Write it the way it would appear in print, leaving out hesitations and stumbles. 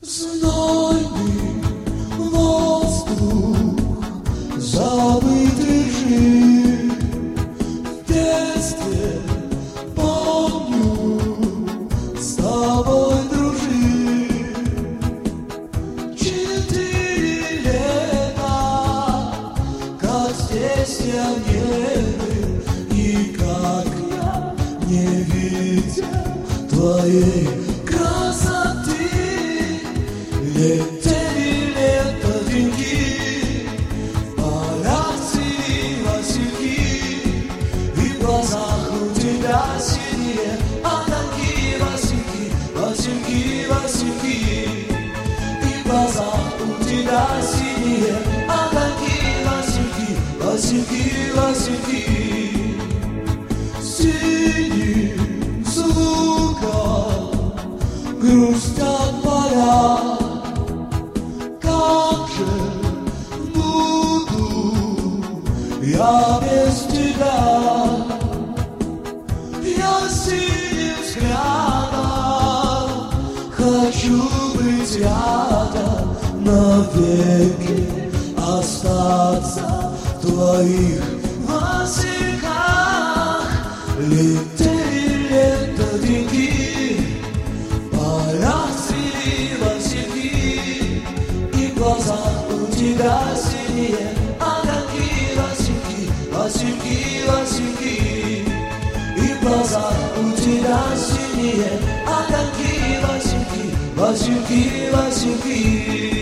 Знойный воздух, забытый жив. В детстве помню, с тобой дружил. 4 лета, как здесь я не был, никак я не видел твоей красоты. Летели лето деньги, в полях цвели васильки, и в глазах у тебя синие огоньки, васильки, васильки, васильки, и в глазах у тебя синие огоньки, васильки, васильки, васильки. Синим звуком грустят поля. Я без тебя, я синим взглядом хочу быть рядом, навеки остаться в твоих васильках. Летели лето деньги, в полях цвели васильки, и в глазах у тебя синие васильки, васильки, и в глазах у тебя синие огоньки, васильки, васильки, васильки.